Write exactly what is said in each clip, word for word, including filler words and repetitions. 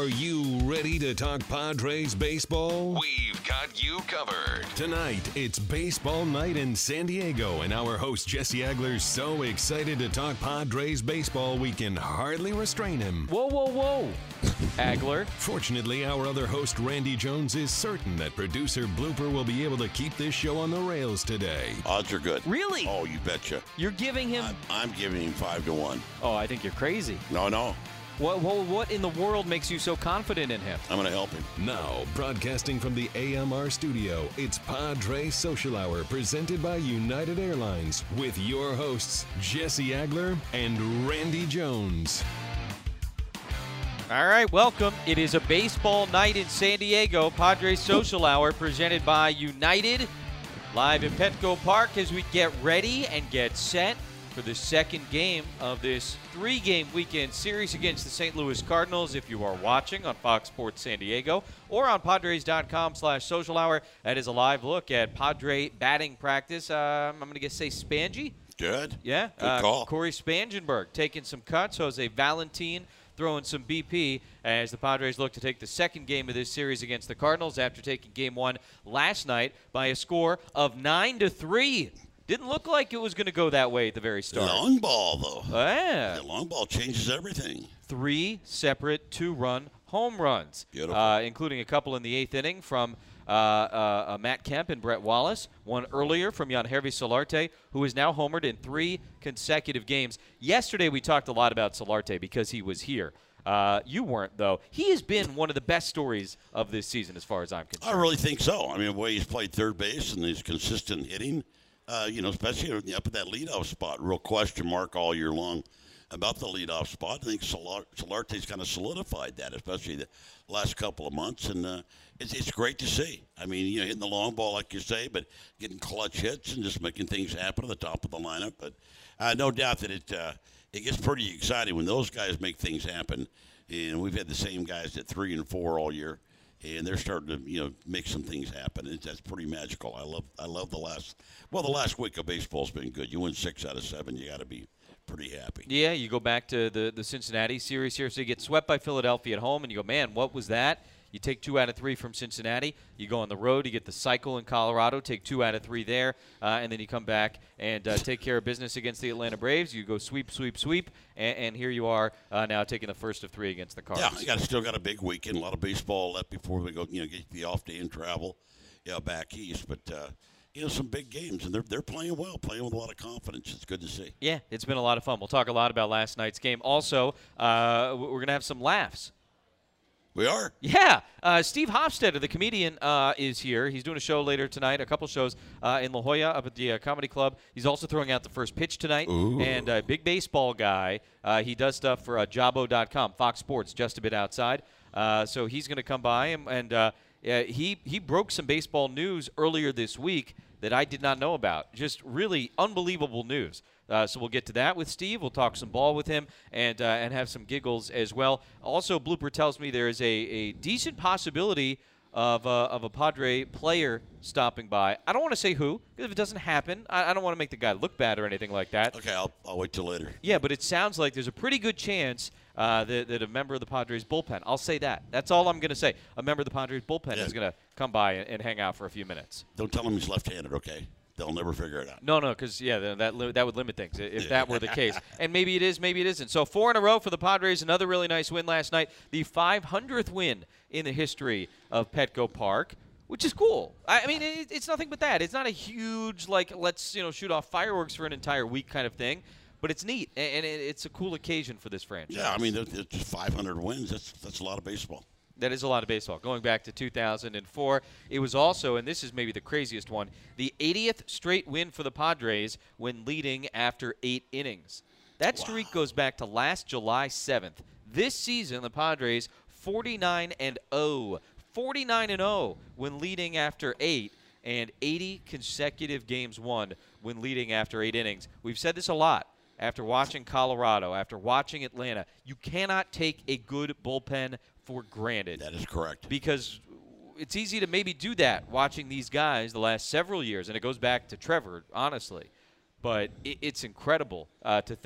Are you ready to talk Padres baseball? We've got you covered. Tonight, it's baseball night in San Diego, and our host Jesse Agler's so excited to talk Padres baseball we can hardly restrain him. Whoa, whoa, whoa, Agler. Fortunately, our other host Randy Jones is certain that producer Blooper will be able to keep this show on the rails today. Odds are good. Really? Oh, you betcha. You're giving him... I'm, I'm giving him five to one. Oh, I think you're crazy. No, no. What, what, what in the world makes you so confident in him? I'm going to help him. Now, broadcasting from the A M R studio, it's Padres Social Hour presented by United Airlines with your hosts, Jesse Agler and Randy Jones. All right, welcome. It is a baseball night in San Diego. Padres Social Hour presented by United. Live in Petco Park as we get ready and get set for the second game of this three-game weekend series against the Saint Louis Cardinals. If you are watching on Fox Sports San Diego or on Padres.com slash social hour, that is a live look at Padre batting practice. Uh, I'm going to guess say Spangy. Good. Yeah. Good uh, call. Corey Spangenberg taking some cuts. Jose Valentin throwing some B P as the Padres look to take the second game of this series against the Cardinals after taking game one last night by a score of nine to three. Didn't look like it was going to go that way at the very start. Long ball, though. Yeah. The long ball changes everything. Three separate two-run home runs, Beautiful. Uh, including a couple in the eighth inning from uh, uh, uh, Matt Kemp and Brett Wallace. One earlier from Yangervis Solarte, who is now homered in three consecutive games. Yesterday we talked a lot about Solarte because he was here. Uh, you weren't, though. He has been one of the best stories of this season as far as I'm concerned. I really think so. I mean, the way he's played third base and his consistent hitting, uh, you know, especially up at that leadoff spot, real question mark all year long about the leadoff spot. I think Solar- Solarte's kind of solidified that, especially the last couple of months, and uh, it's, it's great to see. I mean, you know, hitting the long ball, like you say, but getting clutch hits and just making things happen at the top of the lineup. But uh, no doubt that it uh, it gets pretty exciting when those guys make things happen. And we've had the same guys at three and four all year, and they're starting to, you know, make some things happen. It's, that's pretty magical. I love I love the last well, the last week of baseball's been good. You win six out of seven, you got to be pretty happy. Yeah, you go back to the, the Cincinnati series here. So you get swept by Philadelphia at home, and you go, man, what was that? You take two out of three from Cincinnati. You go on the road. You get the cycle in Colorado, take two out of three there, uh, and then you come back and uh, take care of business against the Atlanta Braves. You go sweep, sweep, sweep, and, and here you are uh, now taking the first of three against the Cardinals. Yeah, you got still got a big weekend, a lot of baseball left before we go, you know, get the off day and travel, yeah, back east. But uh, you know, some big games, and they're they're playing well, playing with a lot of confidence. It's good to see. Yeah, it's been a lot of fun. We'll talk a lot about last night's game. Also, uh, we're going to have some laughs. We are? Yeah. Uh, Steve Hofstetter, the comedian, uh, is here. He's doing a show later tonight, a couple shows uh, in La Jolla up at the uh, Comedy Club. He's also throwing out the first pitch tonight. Ooh. And a uh, big baseball guy. Uh, he does stuff for uh, Jabo dot com, Fox Sports, just a bit outside. Uh, so he's going to come by, and, and uh, uh, he, he broke some baseball news earlier this week that I did not know about. Just really unbelievable news. Uh, so we'll get to that with Steve. We'll talk some ball with him and uh, and have some giggles as well. Also, Blooper tells me there is a, a decent possibility of, uh, of a Padre player stopping by. I don't want to say who, because if it doesn't happen, I, I don't want to make the guy look bad or anything like that. Okay, I'll, I'll wait till later. Yeah, but it sounds like there's a pretty good chance uh, that, that a member of the Padres bullpen, I'll say that. That's all I'm going to say. A member of the Padres bullpen Yeah. is going to come by and, and hang out for a few minutes. Don't tell him he's left-handed, okay? They'll never figure it out. No, no, because, yeah, that that, li- that would limit things if that were the case. And maybe it is, maybe it isn't. So four in a row for the Padres, another really nice win last night. The five hundredth win in the history of Petco Park, which is cool. I, I mean, it, it's nothing but that. It's not a huge, like, let's, you know, shoot off fireworks for an entire week kind of thing. But it's neat, and, and it, it's a cool occasion for this franchise. Yeah, I mean, there's just five hundred wins. That's, that's a lot of baseball. That is a lot of baseball. Going back to two thousand four, it was also, and this is maybe the craziest one, the eightieth straight win for the Padres when leading after eight innings. That streak Wow. goes back to last July seventh. This season, the Padres forty-nine and oh. forty-nine and oh when leading after eight, and eighty consecutive games won when leading after eight innings. We've said this a lot. After watching Colorado, after watching Atlanta, you cannot take a good bullpen for granted. That is correct. Because it's easy to maybe do that watching these guys the last several years, and it goes back to Trevor, honestly. But it, it's incredible uh, to think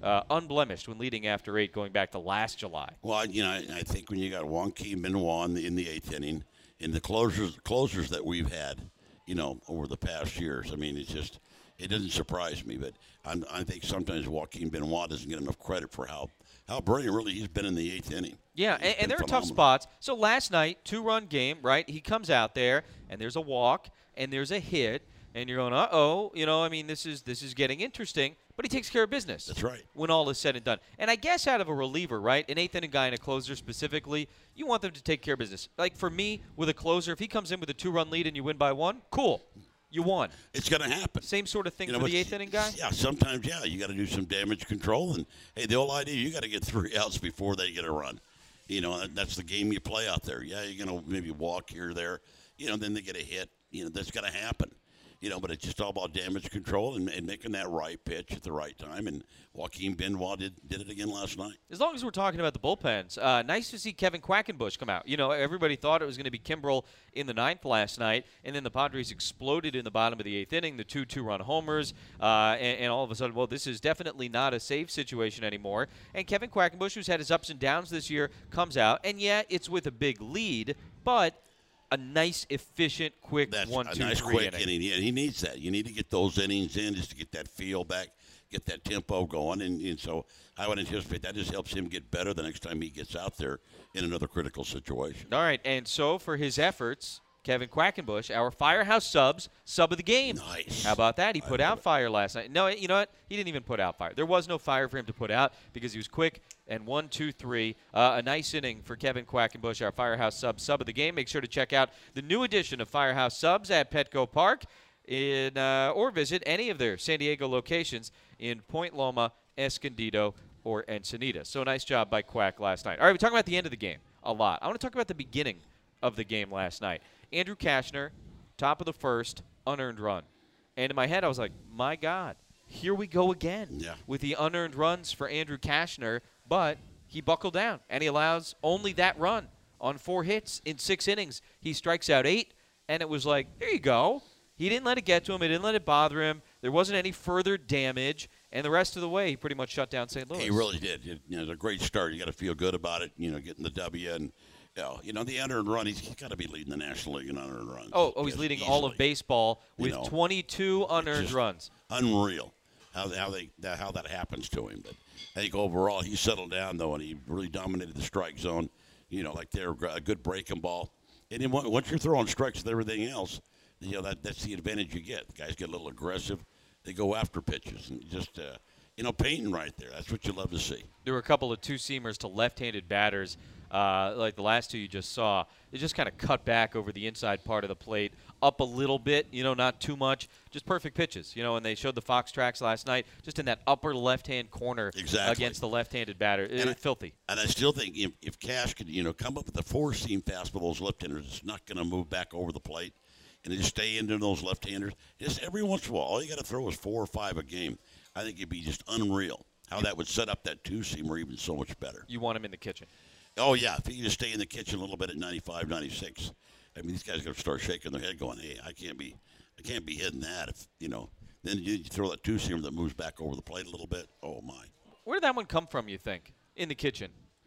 uh, unblemished when leading after eight going back to last July. Well, you know, I, I think when you got Joaquin Benoit in the, in the eighth inning, in the closers closers that we've had, you know, over the past years, I mean, it's just, it doesn't surprise me. But I'm, I think sometimes Joaquin Benoit doesn't get enough credit for how, how brilliant really he's been in the eighth inning. Yeah, and, and there are tough spots. So last night, two-run game, right? He comes out there, and there's a walk, and there's a hit, and you're going, uh-oh, you know, I mean, this is this is getting interesting. But he takes care of business. That's right. When all is said and done. And I guess out of a reliever, right, an eighth inning guy and a closer specifically, you want them to take care of business. Like for me, with a closer, if he comes in with a two-run lead and you win by one, cool. You won. It's going to happen. Same sort of thing you know, for the eighth inning guy? Yeah, sometimes, yeah, you got to do some damage control. And, hey, the whole idea, you got to get three outs before they get a run. You know, that's the game you play out there. Yeah, you're going to maybe walk here or there. You know, then they get a hit. You know, that's going to happen. You know, but it's just all about damage control and, and making that right pitch at the right time. And Joaquin Benoit did, did it again last night. As long as we're talking about the bullpens, uh, nice to see Kevin Quackenbush come out. You know, everybody thought it was going to be Kimbrel in the ninth last night, and then the Padres exploded in the bottom of the eighth inning, the two two-run homers, uh, and, and all of a sudden, well, this is definitely not a safe situation anymore. And Kevin Quackenbush, who's had his ups and downs this year, comes out, and yeah, it's with a big lead, but a nice, efficient, quick That's one, a two, nice three quick inning. inning. Yeah, he needs that. You need to get those innings in just to get that feel back, get that tempo going. And, and so I would anticipate that just helps him get better the next time he gets out there in another critical situation. All right, and so for his efforts, Kevin Quackenbush, our Firehouse subs, sub of the game. Nice. How about that? He put out it. fire last night. No, you know what? He didn't even put out fire. There was no fire for him to put out because he was quick. And one, two, three. Uh, a nice inning for Kevin Quackenbush, our Firehouse sub, sub of the game. Make sure to check out the new edition of Firehouse subs at Petco Park, in uh, or visit any of their San Diego locations in Point Loma, Escondido, or Encinitas. So nice job by Quack last night. All right, we're talking about the end of the game a lot. I want to talk about the beginning of the game last night. Andrew Cashner, top of the first, unearned run. And in my head, I was like, my God, here we go again yeah. with the unearned runs for Andrew Cashner. But he buckled down, and he allows only that run on four hits in six innings. He strikes out eight, and it was like, there you go. He didn't let it get to him. He didn't let it bother him. There wasn't any further damage, and the rest of the way, he pretty much shut down Saint Louis. He really did. It, you know, it was a great start. You got to feel good about it, you know, getting the W. And, you know, you know the unearned run, he's, he's got to be leading the National League in unearned runs. Oh, oh he's Just leading easily. all of baseball with you know, twenty-two unearned runs. Unreal how, how, they, that, how that happens to him. But I think overall he settled down, though, and he really dominated the strike zone, you know, like they're a good breaking ball. And then once you're throwing strikes with everything else, you know, that that's the advantage you get. The guys get a little aggressive. They go after pitches. And just, uh, you know, Payton right there. That's what you love to see. There were a couple of two-seamers to left-handed batters, uh, like the last two you just saw. They just kind of cut back over the inside part of the plate, up a little bit, you know, not too much. Just perfect pitches, you know, and they showed the Fox tracks last night, just in that upper left-hand corner exactly. against the left-handed batter. It's I, filthy. And I still think if, if Cash could, you know, come up with a four-seam fastball, those left-handers, it's not going to move back over the plate. And they just stay into those left-handers. Just every once in a while, all you got to throw is four or five a game. I think it'd be just unreal how that would set up that two-seamer even so much better. You want him in the kitchen. Oh, yeah. If he could just stay in the kitchen a little bit at ninety-five, ninety-six, I mean, these guys are going to start shaking their head going, hey, I can't be I can't be hitting that. If you know, then you throw that two-seamer that moves back over the plate a little bit. Oh, my. Where did that one come from, you think, in the kitchen?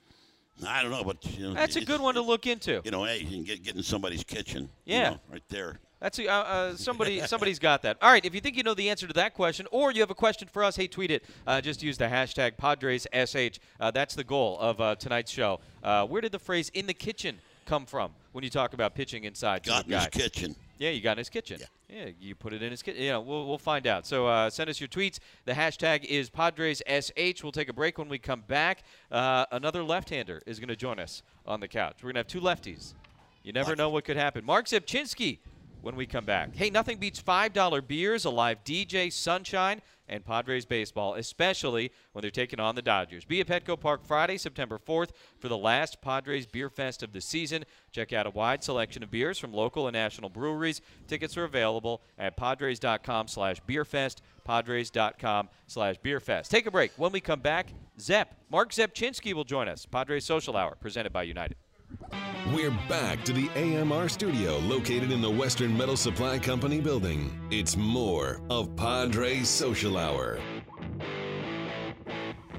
I don't know, but you know, That's a good one to look into. You know, hey, you can get, get in somebody's kitchen. Yeah. You know, right there. That's a, uh, uh, somebody. Somebody's got that. All right. If you think you know the answer to that question, or you have a question for us, hey, tweet it. Uh, just use the hashtag Padres S H. Uh, that's the goal of uh, tonight's show. Uh, where did the phrase "in the kitchen" come from when you talk about pitching inside? To Got a in his guy? kitchen. Yeah, you got in his kitchen. Yeah. Yeah, you put it in his kitchen. Yeah, we'll we'll find out. So uh, send us your tweets. The hashtag is Padres S H. We'll take a break. When we come back, uh, another left-hander is going to join us on the couch. We're going to have two lefties. You never know what could happen. Mark Zepchinski when we come back. Hey, nothing beats five dollar beers, a live D J, sunshine, and Padres baseball, especially when they're taking on the Dodgers. Be at Petco Park Friday, September fourth, for the last Padres Beer Fest of the season. Check out a wide selection of beers from local and national breweries. Tickets are available at padres.com slash beerfest, padres.com slash beerfest. Take a break. When we come back, Zep, Mark Zepchinski will join us. Padres Social Hour, presented by United. We're back to the A M R studio located in the Western Metal Supply Company building. It's more of Padres Social Hour.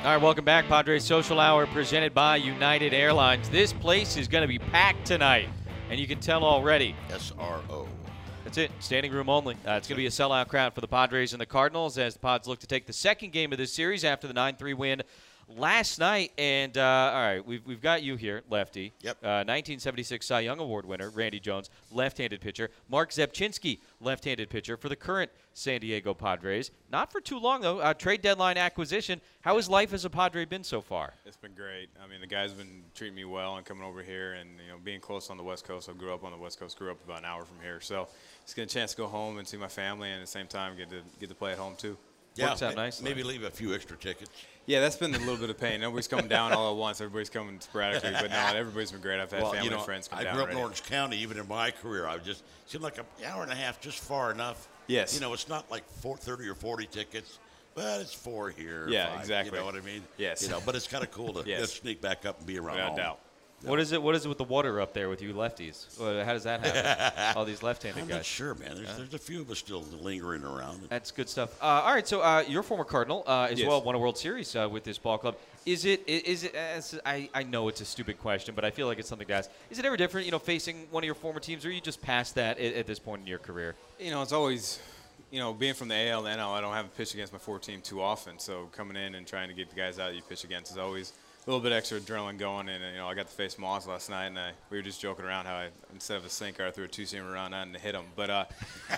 All right, welcome back. Padres Social Hour presented by United Airlines. This place is going to be packed tonight, and you can tell already. S R O. That's it. Standing room only. Uh, it's going to be a sellout crowd for the Padres and the Cardinals as the Pods look to take the second game of this series after the nine three win last night. And, uh, all right, we've, we've got you here, lefty. Yep. Uh, nineteen seventy-six Cy Young Award winner, Randy Jones, left-handed pitcher. Mark Zebchinski, left-handed pitcher for the current San Diego Padres. Not for too long, though. Uh, trade deadline acquisition. How has life as a Padre been so far? It's been great. I mean, the guys have been treating me well and coming over here and, you know, being close on the West Coast. I grew up on the West Coast, grew up about an hour from here. So it's getting a chance to go home and see my family and at the same time get to get to play at home, too. Yeah, Works out nice. Maybe leave a few extra tickets. Yeah, that's been a little bit of pain. Nobody's coming down all at once. Everybody's coming sporadically. But, no, everybody's been great. I've had Well, family you know, and friends come I down grew up already. in Orange County. Even in my career, I just seemed like an hour and a half just far enough. Yes. You know, it's not like four, thirty or forty tickets, but it's four here. Yeah, five, exactly. You know what I mean? Yes. You know, but it's kind of cool to Yes. just sneak back up and be around Without home. doubt. What is it? What is it with the water up there with you lefties? Well, how does that happen? All these left-handed I'm guys. not sure, man. There's, there's a few of us still lingering around. That's good stuff. Uh, all right, so uh, you're a former Cardinal uh, as Yes. well, won a World Series uh, with this ball club. Is it? i- Is it? As I, I know it's a stupid question, but I feel like it's something to ask. Is it ever different, you know, facing one of your former teams, or are you just past that at, at this point in your career? You know, it's always, you know, being from the A L and N L, I don't have to pitch against my former team too often. So coming in and trying to get the guys out you pitch against is always a little bit extra adrenaline going. And, you know, I got to face Moss last night, and I, we were just joking around how I, instead of a sinker, I threw a two-seamer around and hit him. But, uh,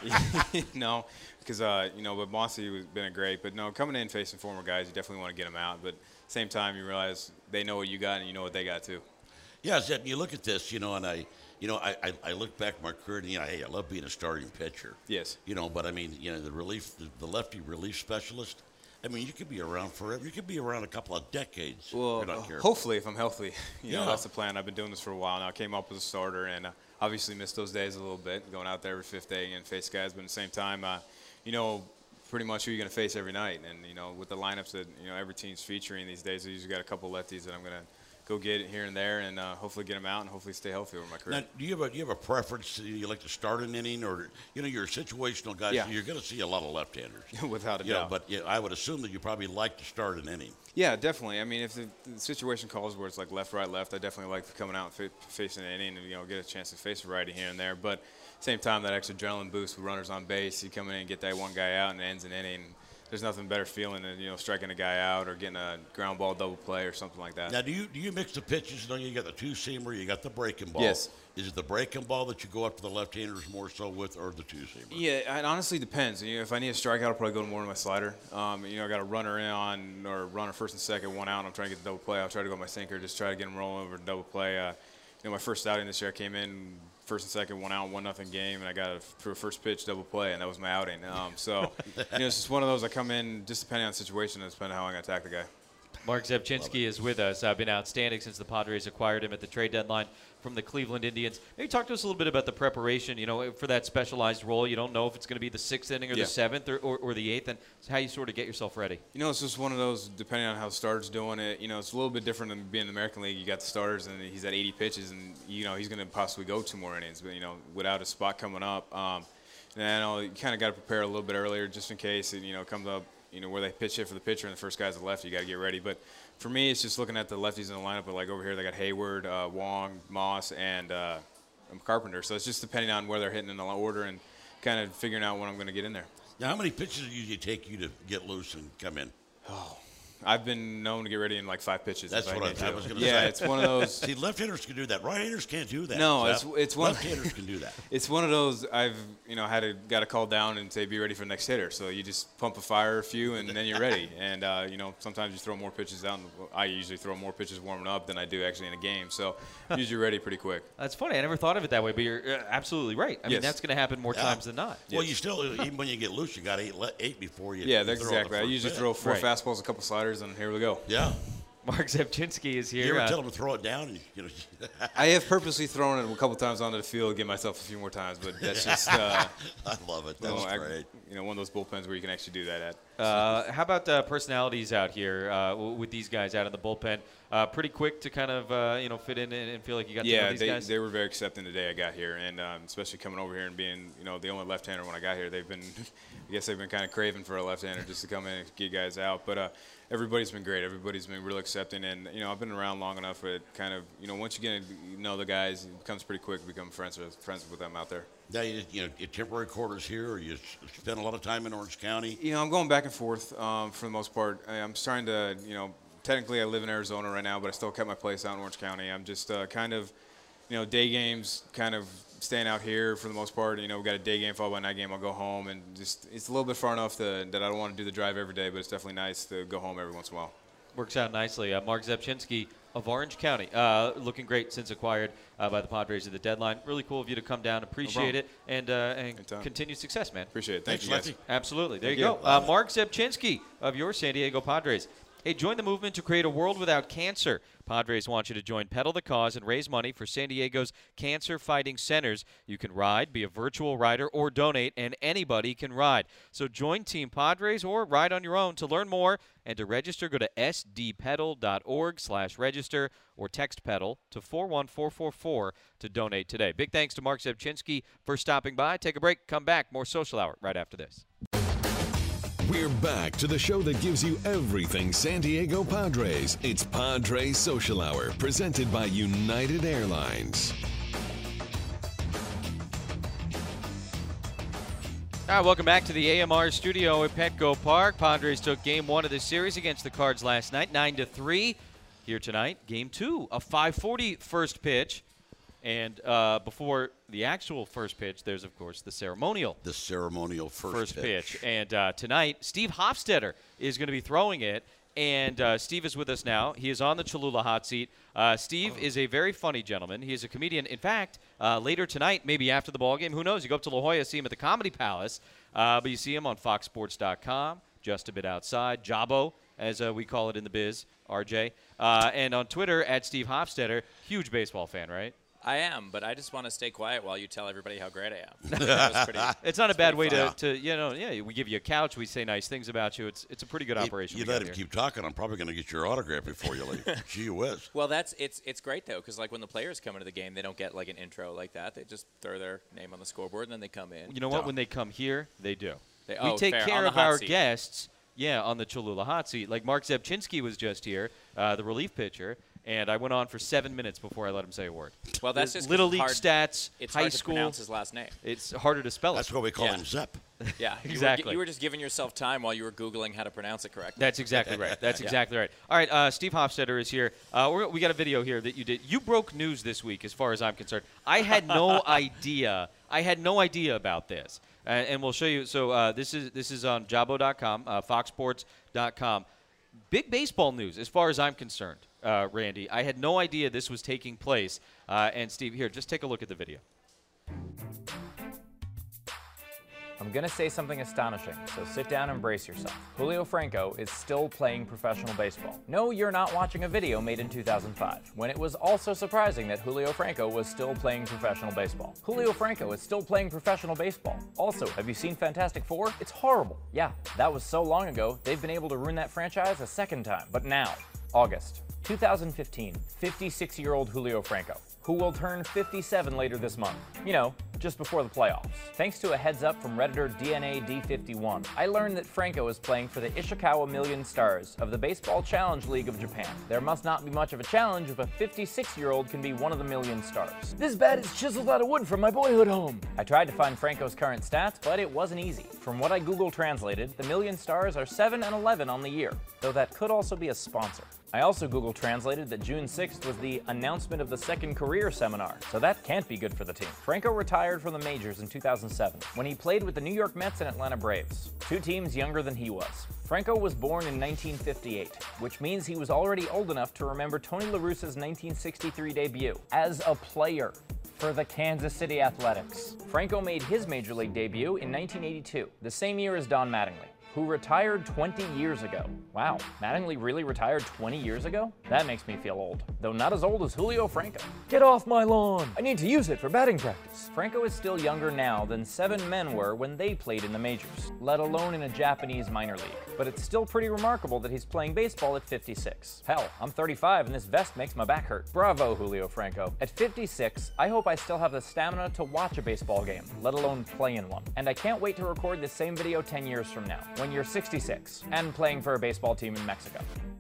you know, because, uh, you know, but Mossy has been a great. But, no, coming in facing former guys, you definitely want to get them out. But same time, you realize they know what you got and you know what they got, too. Yeah, Zed, you look at this, you know, and I, you know, I, I, I look back at my career, and, you know, hey, I love being a starting pitcher. Yes. You know, but I mean, you know, the relief, the, the lefty relief specialist. I mean, you could be around forever. You could be around a couple of decades. Well, if you're not uh, careful. hopefully, if I'm healthy, you know, Yeah. that's the plan. I've been doing this for a while now. I came up as a starter, and uh, obviously missed those days a little bit, going out there every fifth day and face guys. But at the same time, uh, you know, pretty much who you're going to face every night. And, you know, with the lineups that, you know, every team's featuring these days, I usually got a couple lefties that I'm going to go get here and there and uh, hopefully get them out and hopefully stay healthy over my career. Now, do you have a do you have a preference? Do you like to start an inning, or you know, you're a situational guy, Yeah. so you're going to see a lot of left-handers. Without a You know, doubt. but yeah, I would assume that you probably like to start an inning. Yeah, definitely. I mean, if the, the situation calls where it's like left, right, left, I definitely like coming out and fa- facing an inning and, you know, get a chance to face a righty here and there. But same time, that extra adrenaline boost with runners on base, you come in and get that one guy out and it ends an inning. There's nothing better feeling than, you know, striking a guy out or getting a ground ball double play or something like that. Now, do you do you mix the pitches? You know, you got the two-seamer, you got the breaking ball. Yes. Is it the breaking ball that you go up to the left-handers more so with, or the two-seamer? Yeah, it honestly depends. You know, if I need a strikeout, I'll probably go more to my slider. Um, you know, I got a runner in on or runner first and second, one out, and I'm trying to get the double play. I'll try to go with my sinker, just try to get him rolling over double play. Uh, you know, my first outing this year, I came in first and second, one out, one nothing game, and I got a, through a first pitch double play, and that was my outing. Um, so, you know, it's just one of those. I come in just depending on the situation and depending on how I'm going to attack the guy. Mark Zebchinski is with us. Uh, been outstanding since the Padres acquired him at the trade deadline from the Cleveland Indians. Maybe talk to us a little bit about the preparation, you know, for that specialized role. You don't know if it's going to be the sixth inning or Yeah. the seventh or, or, or the eighth, and how you sort of get yourself ready. You know, it's just one of those, depending on how the starter's doing it, you know, it's a little bit different than being in the American League. You got the starters, and he's at eighty pitches, and, you know, he's going to possibly go two more innings, but, you know, without a spot coming up. Um, and I know you kind of got to prepare a little bit earlier just in case it, you know, comes up, you know, where they pitch it for the pitcher and the first guy's the lefty. You got to get ready. But for me, it's just looking at the lefties in the lineup. But, like, over here, they got Hayward, uh, Wong, Moss, and uh, Carpenter. So it's just depending on where they're hitting in the order and kind of figuring out when I'm going to get in there. Now, how many pitches does it usually take you to get loose and come in? I've been known to get ready in like five pitches. That's if what I need thought I to. was gonna Yeah, say. it's one of those. See, left-handers can do that. Right-handers can't do that. No, Zap. it's- it's one- Left-handers can do that. It's one of those I've you know had to got to call down and say be ready for the next hitter. So you just pump a fire a few and then you're ready. And uh, you know sometimes you throw more pitches out. I usually throw more pitches warming up than I do actually in a game. So I'm usually ready pretty quick. That's funny. I never thought of it that way, but you're uh, absolutely right. I mean, Yes. that's going to happen more Yeah. times than not. Well, you still, even when you get loose, you got eight, le- eight before you. Yeah, you that's throw the exactly. I first usually pitch. throw four Right. fastballs, a couple sliders, and here we go. Yeah. Mark Zebchinski is here. You ever uh, tell them to throw it down? And, you know, I have purposely thrown it a couple times onto the field, get myself a few more times, but that's just uh, I love it. you know, That's I- great. you know one of those bullpens where you can actually do that at. Uh, how about uh, personalities out here uh, w- with these guys out in the bullpen? Uh, pretty quick to kind of uh, you know fit in and, and feel like you got yeah, to know these they, guys. they were very accepting the day I got here, and um, especially coming over here and being you know the only left-hander when I got here. They've been, I guess they've been kind of craving for a left-hander just to come in and get guys out. But uh, everybody's been great. Everybody's been real accepting, and you know I've been around long enough where it kind of you know once you get to know the guys, it becomes pretty quick to become friends with friends with them out there. Now, you, you know, your temporary quarters here, or you spend a lot of time in Orange County? You know, I'm going back and forth um, for the most part. I, I'm starting to, you know, technically I live in Arizona right now, but I still kept my place out in Orange County. I'm just uh, kind of, you know, day games, kind of staying out here for the most part. You know, we got a day game followed by a night game. I'll go home, and just it's a little bit far enough to, that I don't want to do the drive every day, but it's definitely nice to go home every once in a while. Works out nicely. Uh, Mark Zebchinski of Orange County, uh, looking great since acquired uh, by the Padres at the deadline. Really cool of you to come down. Appreciate no it, and uh, and continued success, man. Appreciate it. Thank Thanks, you, guys. Absolutely. There Thank you you. go. Uh, Mark Zebchinski of your San Diego Padres. Hey, join the movement to create a world without cancer. Padres want you to join Pedal the Cause and raise money for San Diego's cancer-fighting centers. You can ride, be a virtual rider, or donate, and anybody can ride. So join Team Padres or ride on your own. To learn more and to register, go to sdpedal.org slash register or text PEDAL to four one four four four to donate today. Big thanks to Mark Zebchinski for stopping by. Take a break, come back. More Social Hour right after this. We're back to the show that gives you everything San Diego Padres. It's Padres Social Hour, presented by United Airlines. All right, welcome back to the A M R studio at Petco Park. Padres took game one of the series against the Cards last night, nine to three. Here tonight, game two, a five forty first pitch. And uh, before the actual first pitch, there's, of course, the ceremonial. The ceremonial first, first pitch. pitch. And uh, tonight, Steve Hofstetter is going to be throwing it. And uh, Steve is with us now. He is on the Cholula hot seat. Uh, Steve oh. is a very funny gentleman. He is a comedian. In fact, uh, later tonight, maybe after the ballgame, who knows? You go up to La Jolla, see him at the Comedy Palace. Uh, but you see him on fox sports dot com, just a bit outside. Jabo, as uh, we call it in the biz, R J. Uh, and on Twitter, at Steve Hofstetter. Huge baseball fan, right? I am, but I just want to stay quiet while you tell everybody how great I am. That was pretty, it's not a bad way to, to, you know, yeah, we give you a couch, we say nice things about you. It's it's a pretty good you, operation. You let him here. keep talking, I'm probably going to get your autograph before you leave. Gee whiz. Well, that's it's it's great, though, because, like, when the players come into the game, they don't get, like, an intro like that. They just throw their name on the scoreboard, and then they come in. You know what? When they come here, they do. They, we oh, take fair. care of our seat. guests, yeah, on the Cholula hot seat. Like Mark Zebchinski was just here, uh, the relief pitcher. And I went on for seven minutes before I let him say a word. Well, that's just Little League hard, stats, it's high hard school. To pronounce his last name. It's harder to spell That's it. what we call yeah. him, Zep. Yeah, exactly. You were, you were just giving yourself time while you were Googling how to pronounce it correctly. That's exactly right. That's yeah. exactly right. All right, uh, Steve Hofstetter is here. Uh, we're, we got a video here that you did. You broke news this week, as far as I'm concerned. I had no idea. I had no idea about this, uh, and we'll show you. So uh, this is this is on jabo dot com, uh, fox sports dot com. Big baseball news, as far as I'm concerned, uh, Randy. I had no idea this was taking place. Uh, and Steve, here, just take a look at the video. I'm going to say something astonishing, so sit down and brace yourself. Julio Franco is still playing professional baseball. No, you're not watching a video made in two thousand five, when it was also surprising that Julio Franco was still playing professional baseball. Julio Franco is still playing professional baseball. Also, have you seen Fantastic Four? It's horrible. Yeah, that was so long ago, they've been able to ruin that franchise a second time. But now, August two thousand fifteen, fifty-six-year-old Julio Franco, who will turn fifty-seven later this month. You know, just before the playoffs. Thanks to a heads up from Redditor D N A D fifty-one, I learned that Franco is playing for the Ishikawa Million Stars of the Baseball Challenge League of Japan. There must not be much of a challenge if a fifty-six-year-old can be one of the Million Stars. This bat is chiseled out of wood from my boyhood home. I tried to find Franco's current stats, but it wasn't easy. From what I Google translated, the Million Stars are seven and eleven on the year, though that could also be a sponsor. I also Google translated that June sixth was the announcement of the second career seminar, so that can't be good for the team. Franco retired from the majors in two thousand seven, when he played with the New York Mets and Atlanta Braves, two teams younger than he was. Franco was born in nineteen fifty-eight, which means he was already old enough to remember Tony La Russa's nineteen sixty-three debut as a player for the Kansas City Athletics. Franco made his major league debut in nineteen eighty-two, the same year as Don Mattingly. who retired twenty years ago. Wow, Mattingly really retired twenty years ago? That makes me feel old, though not as old as Julio Franco. Get off my lawn! I need to use it for batting practice. Franco is still younger now than seven men were when they played in the majors, let alone in a Japanese minor league. But it's still pretty remarkable that he's playing baseball at fifty-six. Hell, I'm thirty-five and this vest makes my back hurt. Bravo, Julio Franco. At fifty-six, I hope I still have the stamina to watch a baseball game, let alone play in one. And I can't wait to record this same video ten years from now, when you're sixty-six, and playing for a baseball team in Mexico.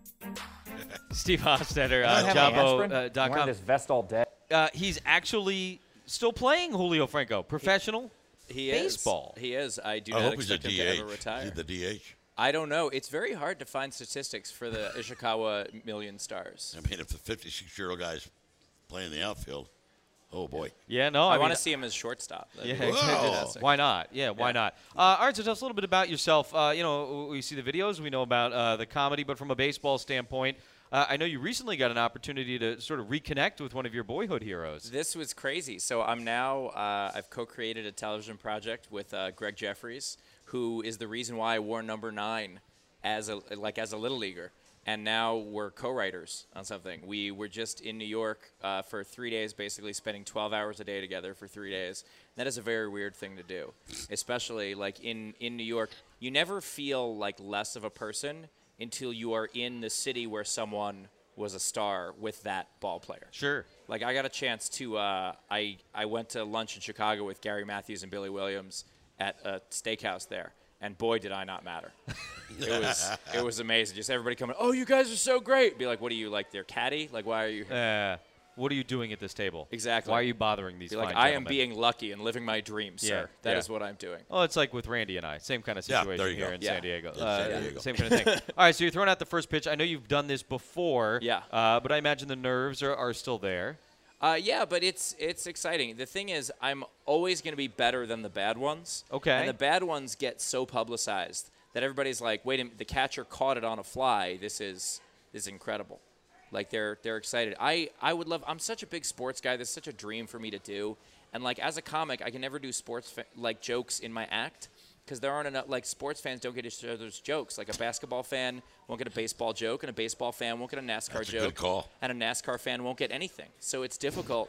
Steve Hofstetter, I uh, don't have any Jabo aspirin. uh, I'm dot wearing com. this vest all day. Uh, he's actually still playing Julio Franco, professional He baseball. is. He is. I do I not hope he's a expect him D to H. ever retire. Is he the D H? I don't know. It's very hard to find statistics for the Ishikawa Million Stars. I mean, if the fifty-six-year-old guy's playing the outfield, oh boy. Yeah, no, I, I, want mean, to see him as shortstop. That'd Yeah, be exactly. fantastic. Why not? Yeah, why Yeah. not? Uh, all right, so tell us a little bit about yourself. Uh, you know, we see the videos, we know about uh, the comedy, but from a baseball standpoint, uh, I know you recently got an opportunity to sort of reconnect with one of your boyhood heroes. This was crazy. So I'm now, uh, I've co-created a television project with uh, Greg Jeffries, who is the reason why I wore number nine as a, like as a little leaguer. And now we're co-writers on something. We were just in New York uh, for three days, basically spending twelve hours a day together for three days. That is a very weird thing to do, especially like in, in New York. You never feel like less of a person until you are in the city where someone was a star with that ball player. Sure. Like I got a chance to, uh, I, I went to lunch in Chicago with Gary Matthews and Billy Williams at a steakhouse there. And boy, did I not matter. It was it was amazing. Just everybody coming, oh, you guys are so great. Be like, what are you, like their caddy? Like, why are you here? Uh, what are you doing at this table? Exactly. Why are you bothering these Be like, fine I am gentlemen? being lucky and living my dream, sir. Yeah, That is yeah. what I'm doing. Oh, it's like with Randy and I. Same kind of Yeah, situation there you here go. in Yeah. San Diego. In Uh, San Diego. Same kind of thing. All right, so you're throwing out the first pitch. I know you've done this before. Yeah. Uh, but I imagine the nerves are, are still there. Uh, yeah, but it's it's exciting. The thing is, I'm always going to be better than the bad ones. Okay. And the bad ones get so publicized that everybody's like, wait a minute, the catcher caught it on a fly. This is this is incredible. Like they're they're excited. I, I would love. I'm such a big sports guy. This is such a dream for me to do. And like as a comic, I can never do sports fa- like jokes in my act because there aren't enough. Like sports fans don't get each other's jokes. Like a basketball fan won't get a baseball joke, and a baseball fan won't get a NASCAR That's a joke. good call. And a NASCAR fan won't get anything. So it's difficult.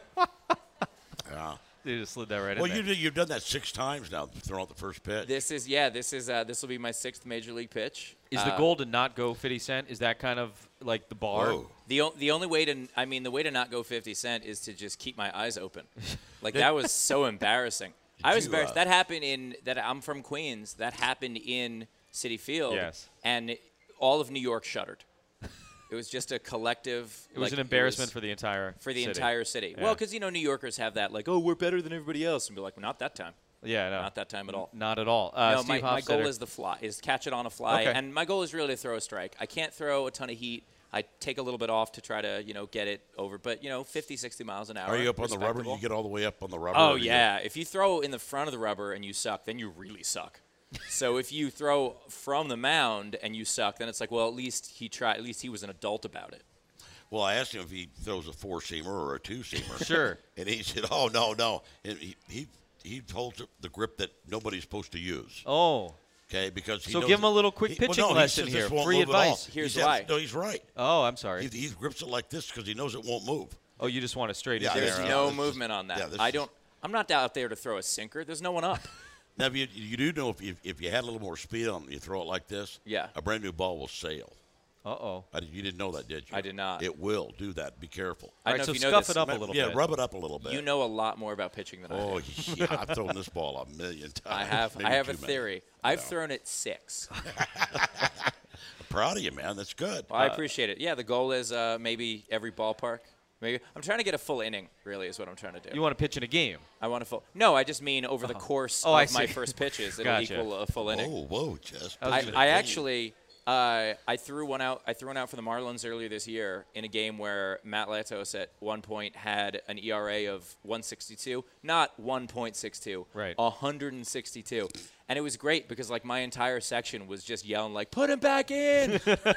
Yeah. You just slid that right Well, in you there. did, you've done that six times now, throwing out the first pitch. This is yeah. This is uh, this will be my sixth major league pitch. Is the Uh, goal to not go fifty cent? Is that kind of like the bar? Whoa. The o- the only way to I mean the way to not go fifty cent is to just keep my eyes open. Like that was so embarrassing. I was you, embarrassed. uh, That happened in that I'm from Queens. That happened in Citi Field. Yes. And all of New York shuttered. It was just a collective. It was like, an embarrassment was for the entire for the city. entire city. Yeah. Well, because you know New Yorkers have that like, oh, we're better than everybody else, and be like, not that time. Yeah, no. Not that time at all. Not at all. Uh, no, Steve my, my goal Hofstetter. is the fly, is catch it on a fly, Okay. and my goal is really to throw a strike. I can't throw a ton of heat. I take a little bit off to try to, you know, get it over. But, you know, fifty, sixty miles an hour. Are you up on the rubber? respectable. You get all the way up on the rubber? Oh, or do you- yeah. If you throw in the front of the rubber and you suck, then you really suck. So if you throw from the mound and you suck, then it's like, well, at least he tried. At least he was an adult about it. Well, I asked him if he throws a four-seamer or a two-seamer. Sure. And he said, oh, no, no. And he, he, he holds the grip that nobody's supposed to use. Oh. Okay, because he So knows give him a that- little quick he- well, pitching no, he lesson says here. this won't Free move at all. advice. Here's He's why. abs- No, he's right. Oh, I'm sorry. He, he grips it like this because he knows it won't move. Oh, you just want a straight Yeah, as an There's Yeah, arrow. no this is- movement on that. yeah, this I is- don't. I'm not out there to throw a sinker. There's no one up. Now, if you, you do know if you, if you had a little more speed on it, you throw it like this, Yeah. a brand new ball will sail. Uh-oh. I, you didn't know that, did you? I did not. It will do that. Be careful. I All don't right, know so if you know scuff this. it up a little yeah, bit. rub it up a little bit. You know a lot more about pitching than I do. Oh, yeah, I've thrown this ball a million times. I have. Maybe I have a too many. theory. I've Yeah. thrown it six. I'm proud of you, man. That's good. Well, I appreciate it. Yeah, the goal is uh, maybe every ballpark. Maybe I'm trying to get a full inning. Really, is what I'm trying to do. You want to pitch in a game? I want a full. No, I just mean over the course Oh, of I my see. first pitches, it'll Gotcha. equal a full inning. Whoa, whoa, Jess. I was I, gonna- I actually, uh, I threw one out. I threw one out for the Marlins earlier this year in a game where Matt Latos at one point had an E R A of one sixty-two, not one point six two, Right. one hundred sixty-two. And it was great because, like, my entire section was just yelling, like, put him back in.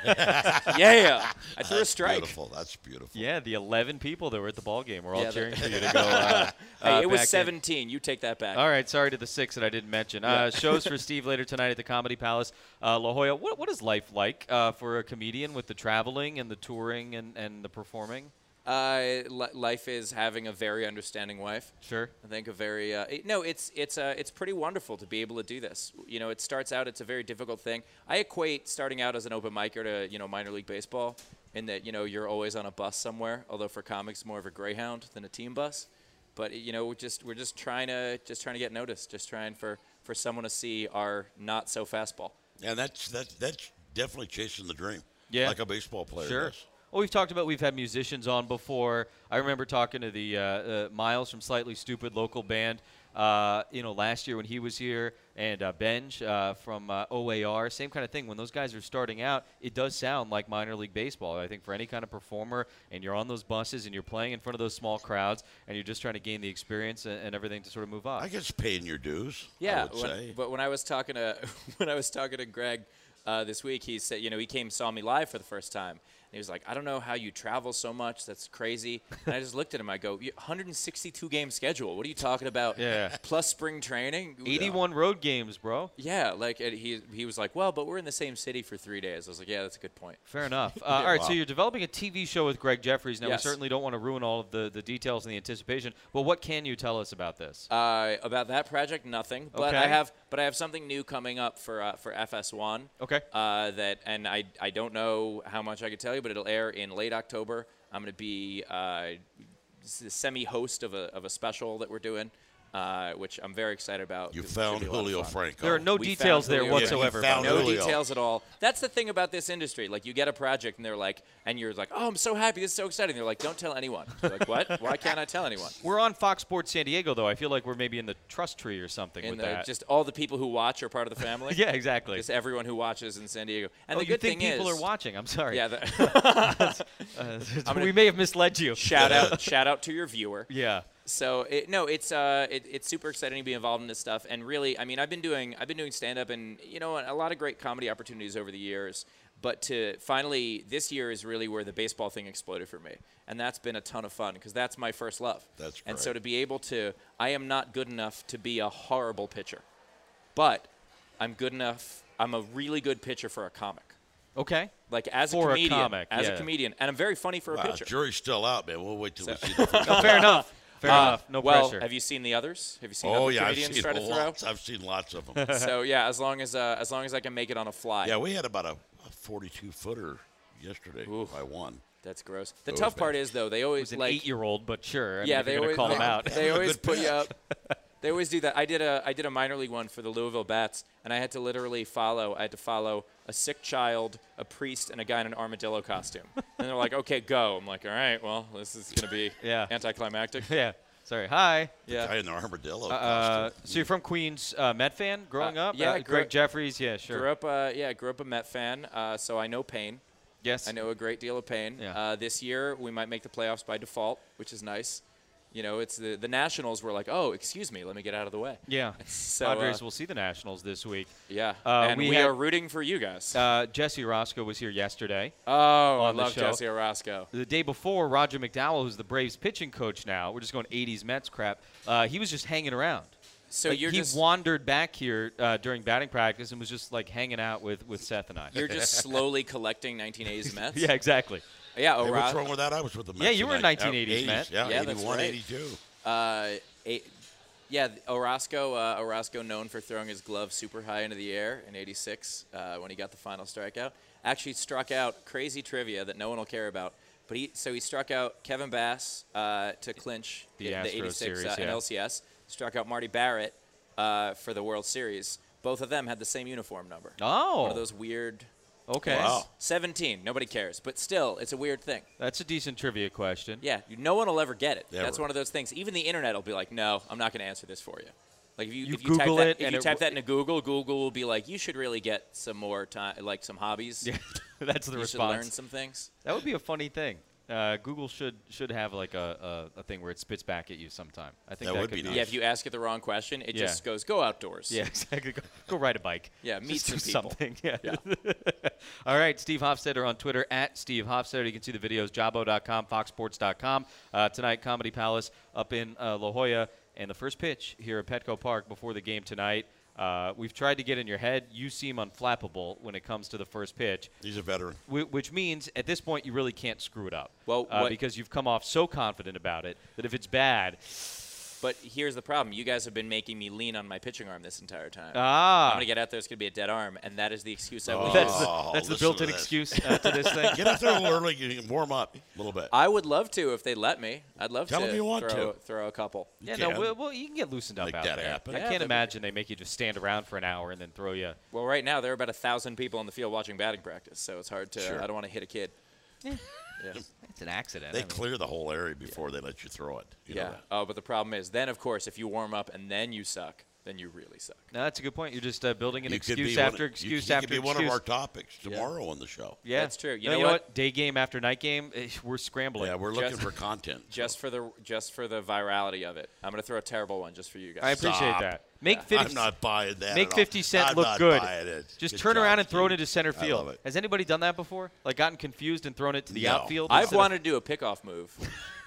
Yeah. I threw That's a strike. beautiful. That's beautiful. Yeah, the eleven people that were at the ball game were all Yeah, cheering the- for you to go. Uh, Hey, uh, it was back in. seventeen. You take that back. All right, sorry to the six that I didn't mention. Uh, shows for Steve later tonight at the Comedy Palace. Uh, La Jolla, what, what is life like uh, for a comedian with the traveling and the touring and, and the performing? Uh, li- life is having a very understanding wife. Sure. I think a very uh, it, no, it's it's uh, it's pretty wonderful to be able to do this. You know, it starts out it's a very difficult thing. I equate starting out as an open micer to you know minor league baseball, in that you know you're always on a bus somewhere. Although for comics, it's more of a Greyhound than a team bus. But you know, we're just we're just trying to just trying to get noticed, just trying for, for someone to see our not so fastball. And that's that's that's definitely chasing the dream. Yeah. Like a baseball player Sure. does. Well, we've talked about we've had musicians on before. I remember talking to the uh, uh, Miles from Slightly Stupid local band, uh, you know, last year when he was here, and uh, Benj uh, from uh, O A R. Same kind of thing. When those guys are starting out, it does sound like minor league baseball. I think for any kind of performer, and you're on those buses and you're playing in front of those small crowds, and you're just trying to gain the experience and, and everything to sort of move up. I guess paying your dues. Yeah, I would when- say. but when I was talking to when I was talking to Greg uh, this week, he said, you know, he came saw me live for the first time. And he was like, I don't know how you travel so much. That's crazy. And I just looked at him. I go, "You- one hundred sixty-two game schedule. What are you talking about? Yeah. Plus spring training. eighty-one road games, bro. Yeah, like and he he was like, well, but we're in the same city for three days. I was like, yeah, that's a good point. Fair enough. Uh, all right, so Wow. you're developing a T V show with Greg Jeffries. Now, Yes. we certainly don't want to ruin all of the, the details and the anticipation, but what can you tell us about this? Uh, about that project, nothing. But I Okay. have, but I have something new coming up for uh, for F S one. Okay. Uh, that and I I don't know how much I could tell you, but it'll air in late October. I'm going to be uh, s- semi-host of a of a special that we're doing, uh, which I'm very excited about. You 'cause it should found be a lot of Julio fun. Franco. There are no We details found there Julio. whatsoever. Yeah, you found by the way. No Julio. details at all. That's the thing about this industry. Like, you get a project, and they're like, and you're like, oh, I'm so happy. This is so exciting. They're like, don't tell anyone. You're like, what? Why can't I tell anyone? We're on Fox Sports San Diego, though. I feel like we're maybe in the trust tree or something And with uh, that. just all the people who watch are part of the family. yeah, exactly. Just everyone who watches in San Diego. And oh, the you good think thing people is, are watching? I'm sorry. Yeah. The Uh, gonna- we may have misled you. shout out, shout out to your viewer. Yeah. So it, no, it's uh, it, it's super exciting to be involved in this stuff, and really, I mean, I've been doing I've been doing stand up and you know a lot of great comedy opportunities over the years, but to finally this year is really where the baseball thing exploded for me, and that's been a ton of fun because that's my first love. That's And so great. to be able to, I am not good enough to be a horrible pitcher, but I'm good enough. I'm a really good pitcher for a comic. Okay. Like as For a a comedian, comic, as yeah. a comedian, and I'm very funny for a Wow, pitcher. jury's still out, man. We'll wait till we So- see the first. No, fair enough. Fair Uh, enough. No well, pressure. have you seen the others? Have you seen Oh other yeah, I've comedians seen try to throw? lots. I've seen lots of them. So yeah, as long as uh, as long as I can make it on a fly. Yeah, we had about a, a forty-two footer yesterday Oof. by one. That's gross. The That tough was part bad. is though they It always was an like eight-year-old, but sure. I yeah mean, if they you're always gonna call they, him out. they That was a always good put you pitch. up. They always do that. I did a I did a minor league one for the Louisville Bats, and I had to literally follow. I had to follow a sick child, a priest, and a guy in an armadillo costume. And they're like, "Okay, go." I'm like, "All right, well, this is gonna be Yeah. anticlimactic." yeah. Sorry. Hi. Yeah. Guy in the armadillo Uh, costume. so you're from Queens, uh, Met fan growing Uh, up? yeah, Uh, I grew Greg up- Jeffries. Yeah, sure. Grew up, uh, yeah, grew up a Met fan, uh, so I know pain. Yes. I know a great deal of pain. Yeah. Uh, this year, we might make the playoffs by default, which is nice. You know, it's the the Nationals were like, oh, excuse me, let me get out of the way. Yeah. So, Padres uh, will see the Nationals this week. Yeah, Uh, and we we, had- are rooting for you guys. Uh, Jesse Roscoe was here yesterday. oh, I on the love show. Jesse Orozco. The day before, Roger McDowell, who's the Braves pitching coach now, we're just going eighties Mets crap, uh, he was just hanging around. So Like, you're he just wandered back here uh, during batting practice and was just like hanging out with, with Seth and I. you're just slowly collecting nineteen eighties Mets. yeah, exactly. yeah. Hey, what's Oro- wrong with that? I was with the Mets. Yeah, you were in a nineteen eighties eighties, Met. Yeah, Yeah, that's eighty-one, right. eighty-two. Uh, eight, yeah, Orozco. Uh, Orozco, known for throwing his glove super high into the air in eighty-six uh, when he got the final strikeout. Actually, struck out. Crazy trivia that no one will care about. But he so he struck out Kevin Bass uh, to clinch The the, Astros eighty-six series, uh, in yeah. L C S. Struck out Marty Barrett uh, for the World Series. Both of them had the same uniform number. Oh. One of those weird. Okay. Wow. seventeen. Nobody cares, but still, it's a weird thing. That's a decent trivia question. Yeah, no one will ever get it. Never. That's one of those things. Even the internet will be like, "No, I'm not going to answer this for you." Like if you, You if you type Google that, it if and you it type w- that into Google, Google will be like, "You should really get some more time, like some hobbies. Yeah, that's the you should learn response. some things." That would be a funny thing. Uh, Google should should have like a, a, a thing where it spits back at you sometime. I think That that, would could be be nice. Yeah, if you ask it the wrong question, it Yeah. just goes, go outdoors. Yeah, exactly. Go, go ride a bike. Yeah, meet Just do some people. something. Yeah. Yeah. All right, Steve Hofstetter on Twitter, at Steve Hofstetter. You can see the videos, jabo dot com, fox sports dot com. Uh, tonight, Comedy Palace up in uh, La Jolla. And the first pitch here at Petco Park before the game tonight. Uh, we've tried to get in your head. You seem unflappable when it comes to the first pitch. He's a veteran. Wh- Which means at this point you really can't screw it up. Well, uh, what- because you've come off so confident about it that if it's bad, But here's the problem. You guys have been making me lean on my pitching arm this entire time. ah, I'm going to get out there. It's going to be a dead arm, and that is the excuse I will that's use. the, Oh, that's the listen built-in to this. excuse uh, to this thing. Get up there a little early. You can warm up a little bit. I would love to if they let me. I'd love Tell to them you want throw, to. throw a couple. Yeah, can. no, well, well, you can get loosened up Make out that there. happen. I Yeah, can't that'd be- imagine they make you just stand around for an hour and then throw you. Well, right now there are about a thousand people in the field watching batting practice, so it's hard to. Sure. I don't want to hit a kid. Yeah. It's an accident. They I mean. clear the whole area before they let you throw it. You know Yeah. that. Oh, but the problem is, then of course, if you warm up and then you suck, then you really suck. No, that's a good point. You're just uh, building an You could excuse be one- after you- excuse you after could be excuse. one of our topics tomorrow on the show. Yeah, That's true. You No, know what? Day game after night game, eh, we're scrambling. Yeah, we're looking Just- for content. so. Just for the just for the virality of it, I'm going to throw a terrible one just for you guys. I appreciate Stop. that. Make Yeah. fifty. I'm not buying that. Make at all. fifty Cent I'm look not good. buying it. Just Good turn job, around and throw it Steve. into center I field. love it. Has anybody done that before? Like gotten confused and thrown it to the No. outfield? I've instead of- wanted to do a pickoff move.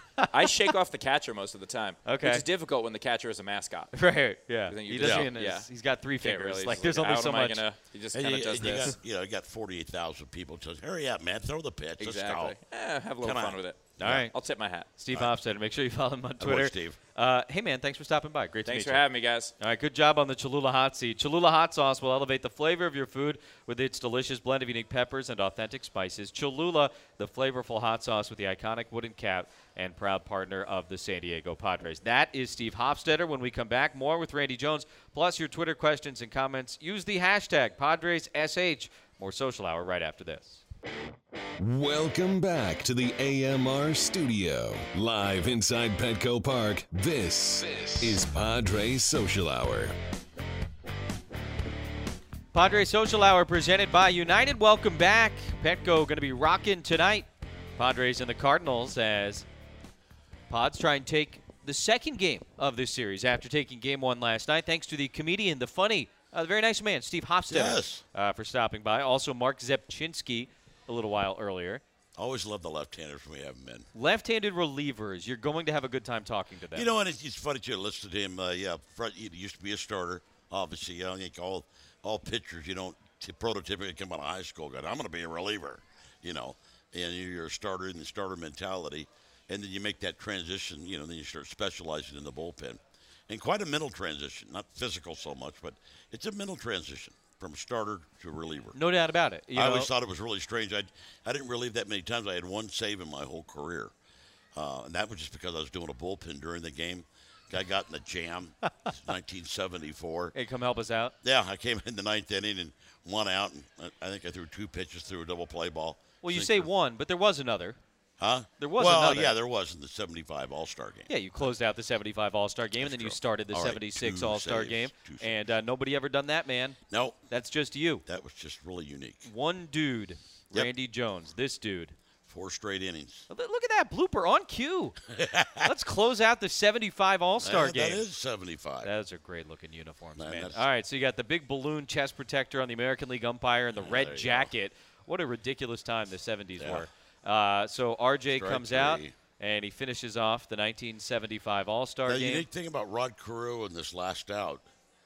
I shake off the catcher most of the time, Okay. which is difficult when the catcher is a mascot. Right. Yeah. Then you He just- doesn't. yeah. even- He's got three Can't fingers. really, like just there's like, only how so am I much. gonna- he just And kind you, of does and you this. got, you know, you got forty-eight thousand people. Just hurry up, man. Throw the pitch. Exactly. Let's go. Eh, have a little Come fun on. with it. All right. I'll tip my hat. Steve Hofstetter. Make sure you follow him on Twitter. Steve. Uh, hey man, thanks for stopping by. Great to Thanks meet for you. having me, guys. All right, good job on the Cholula hot seat. Cholula hot sauce will elevate the flavor of your food with its delicious blend of unique peppers and authentic spices. Cholula, the flavorful hot sauce with the iconic wooden cap and proud partner of the San Diego Padres. That is Steve Hofstetter. When we come back, more with Randy Jones, plus your Twitter questions and comments. Use the hashtag PadresSH. More Social Hour right after this. Welcome back to the A M R studio. Live inside Petco Park, this, is Padres Social Hour. Padres Social Hour presented by United. Welcome back. Petco going to be rocking tonight. Padres and the Cardinals as Pods try and take the second game of this series after taking game one last night. Thanks to the comedian, the funny, uh, the very nice man, Steve Hofstetter, Yes. uh, for stopping by. Also, Mark Zepchinski a little while earlier. Always love the left-handers when we have them in. Left-handed relievers. You're going to have a good time talking to them. You know, and it's, it's funny to listen to him. Uh, yeah, front, he used to be a starter. Obviously, I think all all pitchers, you don't t- prototypically come out of high school. Going, I'm going to be a reliever, you know, and you're a starter in the starter mentality, and then you make that transition. You know, then you start specializing in the bullpen, and quite a mental transition. Not physical so much, but it's a mental transition from starter to reliever. No doubt about it. You I know, always thought it was really strange. I I didn't relieve that many times. I had one save in my whole career, uh, and that was just because I was doing a bullpen during the game. Guy got in the jam, nineteen seventy-four. hey, come help us out. Yeah, I came in the ninth inning and one out, and I- I think I threw two pitches through a double play ball. Well, you say Sinker. one, but there was another. Huh? There was well, another. yeah, there was in the seventy-five All-Star game. Yeah, you closed out the seventy-five All-Star game, That's and then you true. started the All right, seventy-six two All-Star saves, game, two saves. and uh, nobody ever done that, man. No, That's just you. that was just really unique. One dude, Yep. Randy Jones. This dude. Four straight innings. Look look at that blooper on cue. Let's close out the seventy-five All-Star That- game. That is seventy-five. Those are great-looking uniforms, Man, man. that's- All right, so you got the big balloon chest protector on the American League umpire and the there red you go. jacket. What a ridiculous time the seventies Yeah. were. Uh, so R J Strike comes out, three. and he finishes off the nineteen seventy-five All-Star The game. unique thing about Rod Carew in this last out,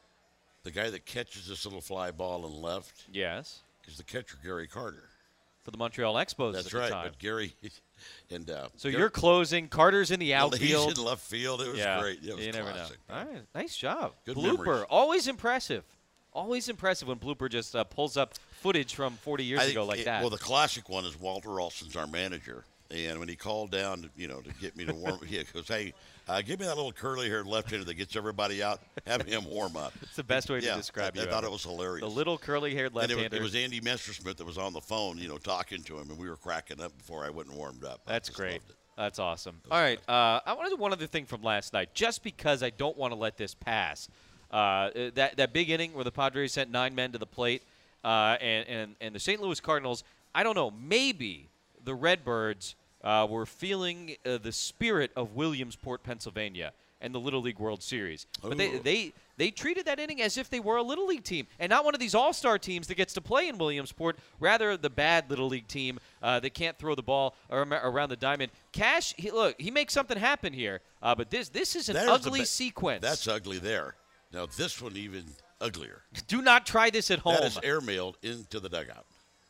the guy that catches this little fly ball in left Yes, is the catcher, Gary Carter. for the Montreal Expos That's at the right. time. But Gary, and uh, So Gary- you're closing. Carter's in the well, outfield. He's in left field. It was yeah, great. It was you never classic. know. All right, nice job. Good Blooper, memories. always impressive. Always impressive when Blooper just uh, pulls up footage from forty years I think ago like it- that. Well, the classic one is Walter Olson's our manager, and when he called down, you know, to get me to warm, he goes, "Hey, uh, give me that little curly-haired left-hander that gets everybody out. Have him warm up." It's the best way to yeah, describe I, you I thought ever. it was hilarious. The little curly-haired and it was, left-hander. it was Andy Messersmith that was on the phone, you know, talking to him, and we were cracking up before I went and warmed up. I That's just great. loved it. That's awesome. All right, uh, I want to do one other thing from last night, just because I don't want to let this pass. Uh, that that big inning where the Padres sent nine men to the plate, uh, and, and and the Saint Louis Cardinals. I don't know. Maybe the Redbirds uh, were feeling uh, the spirit of Williamsport, Pennsylvania, and the Little League World Series. But they, they they treated that inning as if they were a Little League team, and not one of these all-star teams that gets to play in Williamsport, rather the bad Little League team uh, that can't throw the ball ar- around the diamond. Cash, he, look, he makes something happen here, uh, but this this is an There's ugly ba- sequence. That's ugly there. Now, this one even uglier. Do not try this at home. That is airmailed into the dugout.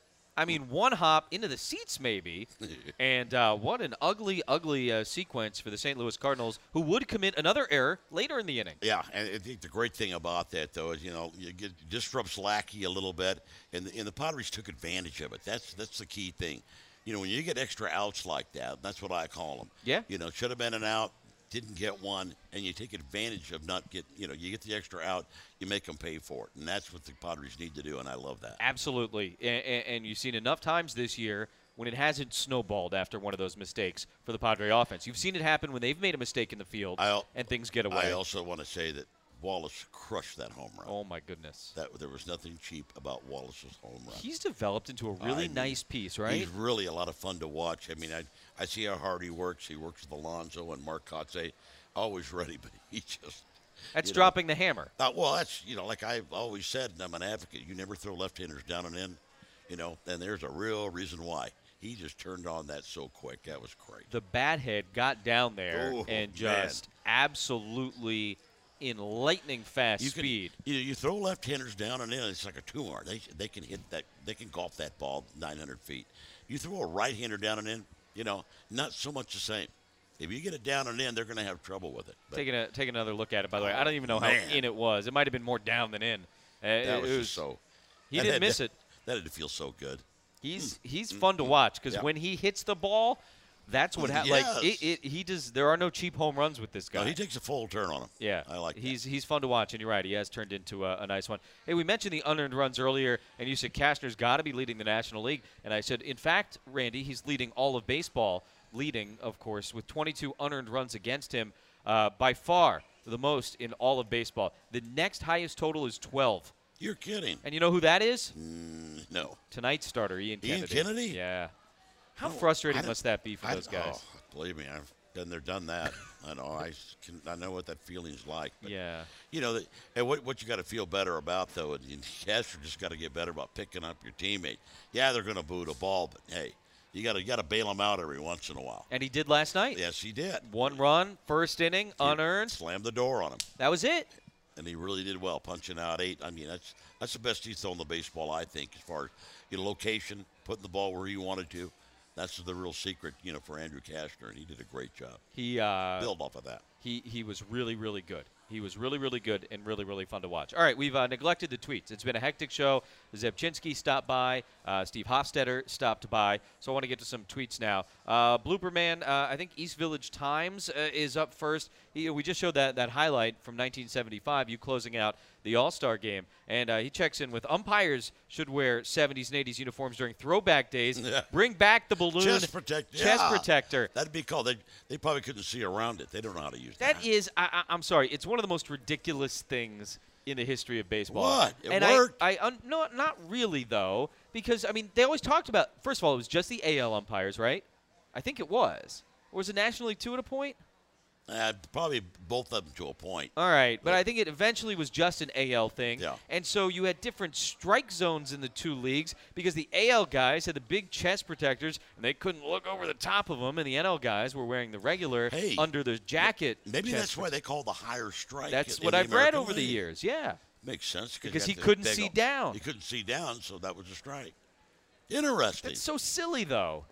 I mean, one hop into the seats maybe, and uh, what an ugly, ugly uh, sequence for the Saint Louis Cardinals, who would commit another error later in the inning. Yeah, and I think the great thing about that, though, is, you know, you get disrupts Lackey a little bit, and the, and the Padres took advantage of it. That's that's the key thing. You know, when you get extra outs like that, that's what I call them. Yeah. You know, should have been an out, didn't get one, and you take advantage of not get, you know, you get the extra out, you make them pay for it. And that's what the Padres need to do, and I love that. Absolutely. And, and you've seen enough times this year when it hasn't snowballed after one of those mistakes for the Padre offense. You've seen it happen when they've made a mistake in the field I'll, and things get away. I also want to say that Wallace crushed that home run. Oh, my goodness. That there was nothing cheap about Wallace's home run. He's developed into a really I mean, nice piece, right? He's really a lot of fun to watch. I mean, I I see how hard he works. He works with Alonso and Mark Kotze, always ready, but he just That's you know. dropping the hammer. Uh, well, that's, you know, like I've always said, and I'm an advocate, you never throw left-handers down and in, you know, and there's a real reason why. He just turned on that so quick. That was great. The bat head got down there Oh, and man. just absolutely in lightning fast You can, speed. You, you throw left-handers down and in, it's like a tumor. They they can hit that. They can golf that ball nine hundred feet. You throw a right-hander down and in, you know, not so much the same. If you get it down and in, they're going to have trouble with it. But Taking a take another look at it, by the way. I don't even know man. how in it was. It might have been more down than in. Uh, that it was, was just so. He that didn't had miss to, it. That had to feel so good. He's he's fun to watch because Yeah. when he hits the ball, that's what happens. Like Yes. it, it, he does. There are no cheap home runs with this guy. No, he takes a full turn on him. Yeah, I like that. he's he's fun to watch, and you're right. He has turned into a, a nice one. Hey, we mentioned the unearned runs earlier, and you said Cashner's got to be leading the National League, and I said, in fact, Randy, he's leading all of baseball, leading, of course, with twenty-two unearned runs against him, uh, by far the most in all of baseball. The next highest total is twelve. You're kidding. And you know who that is? Mm, no. Tonight's starter, Ian Kennedy. Ian Kennedy? Yeah. How No, frustrating I must that be for I- those guys? Oh, believe me, I've been there, done that. I know. I can, I know what that feeling's like. But, Yeah. You know, the, and what what you got to feel better about though, and Castro just got to get better about picking up your teammate. Yeah, they're going to boot a ball, but hey, you got to you got to bail them out every once in a while. And he did last night. Yes, he did. One run, first inning, unearned. Slammed the door on him, That was it. and he really did well, punching out eight. I mean, that's that's the best he's thrown the baseball, I think, as far as you know, location, putting the ball where he wanted to. That's the real secret, you know, for Andrew Cashner, and he did a great job. He uh, Build off of that. he he was really really good. He was really really good and really really fun to watch. All right, we've uh, neglected the tweets. It's been a hectic show. Zebchinski stopped by. Uh, Steve Hofstetter stopped by. So I want to get to some tweets now. Uh, Blooper Man, uh, I think East Village Times uh, is up first. He, we just showed that that highlight from nineteen seventy-five. You closing out the All-Star game, and uh, he checks in with umpires should wear seventies and eighties uniforms during throwback days. Yeah. Bring back the balloon Chest protector. chest yeah. protector. That'd be called. They they probably couldn't see around it. They don't know how to use That that. is, I, I, I'm sorry, it's one of the most ridiculous things in the history of baseball. What? It and worked. I, I un, no, not really though, because I mean, they always talked about. First of all, it was just the A L umpires, right? I think it was. Or was it National League Two at a point? Uh, probably both of them to a point. All right, but Yeah. I think it eventually was just an A L thing. Yeah. And so you had different strike zones in the two leagues because the A L guys had the big chest protectors and they couldn't look over the top of them, and the N L guys were wearing the regular Hey, under the jacket. Maybe chest that's why they call the higher strike. That's in what the I've read American over the League. years. Yeah. Makes sense Because you he got the couldn't big see old- down. He couldn't see down, so that was a strike. Interesting. That's so silly, though.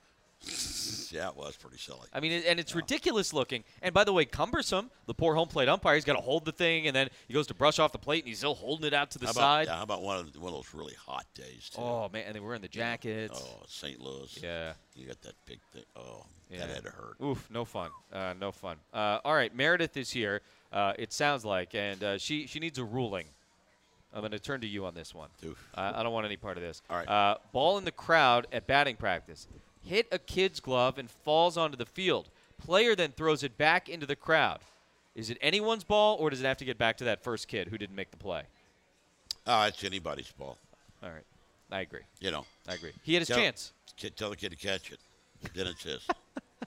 Yeah, it was pretty silly. I mean, it, and it's ridiculous looking. And by the way, cumbersome. The poor home plate umpire, he's got to hold the thing, and then he goes to brush off the plate, and he's still holding it out to the How about, side. yeah, how about one of, the, one of those really hot days, too? Oh, man, and they were in the jackets. Oh, Saint Louis. Yeah. You got that big thing. Oh, Yeah. that had to hurt. Oof, no fun. Uh, no fun. Uh, all right, Meredith is here, uh, it sounds like, and uh, she, she needs a ruling. I'm going to turn to you on this one. Oof. Uh, I don't want any part of this. All right. Uh, ball in the crowd at batting practice. Hit a kid's glove and falls onto the field. Player then throws it back into the crowd. Is it anyone's ball, or does it have to get back to that first kid who didn't make the play? Oh, it's anybody's ball. All right. I agree. You know, I agree. He had his Tell- chance. kid, tell the kid to catch it. Then it's his.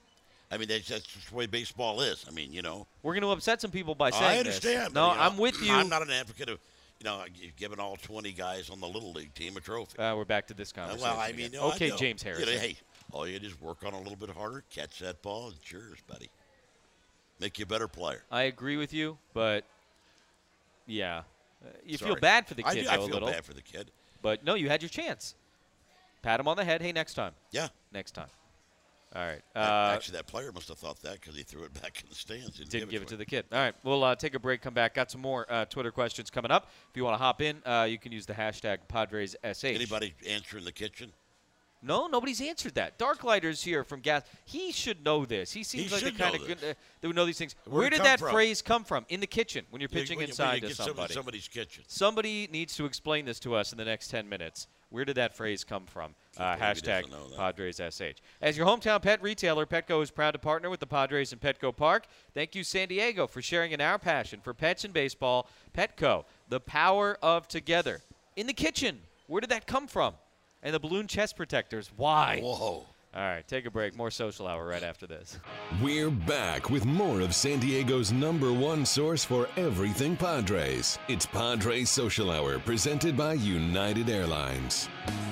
I mean, that's, that's just the way baseball is. I mean, you know. We're going to upset some people by saying I understand. this. but, No, you know, I'm with you. I'm not an advocate of, you know, giving all twenty guys on the Little League team a trophy. Uh, we're back to this Uh, conversation. well, I mean, again. no, okay, I know. James Harrison. You know, hey, all you do is work on a little bit harder, catch that ball. It's yours, buddy. Make you a better player. I agree with you, but yeah, uh, you Sorry. feel bad for the I kid do, though, I a feel little. bad for the kid. But no, you had your chance. Pat him on the head. Hey, next time. Yeah. Next time. All right. That- Uh, Actually, that player must have thought that because he threw it back in the stands. Didn't, Didn't give it to him. the kid. All right, we'll uh, take a break, come back. Got some more uh, Twitter questions coming up. If you want to hop in, uh, you can use the hashtag PadresSH. Anybody answer in the kitchen? No, nobody's answered that. Darklighter's here from Gas. He should know this. He seems He like the should kind know of good this. uh, that would know these things. Where'd Where it did come that from? phrase come from? In the kitchen, when you're pitching When you- inside when you to get some- somebody. somebody's kitchen. Somebody needs to explain this to us in the next ten minutes. Where did that phrase come from? Uh, Can't believe he hashtag doesn't know that. PadresSH. As your hometown pet retailer, Petco is proud to partner with the Padres and Petco Park. Thank you, San Diego, for sharing in our passion for pets and baseball. Petco, the power of together. In the kitchen, where did that come from? And the balloon chest protectors, why? Whoa. All right, take a break. More Social Hour right after this. We're back with more of San Diego's number one source for everything Padres. It's Padres Social Hour, presented by United Airlines.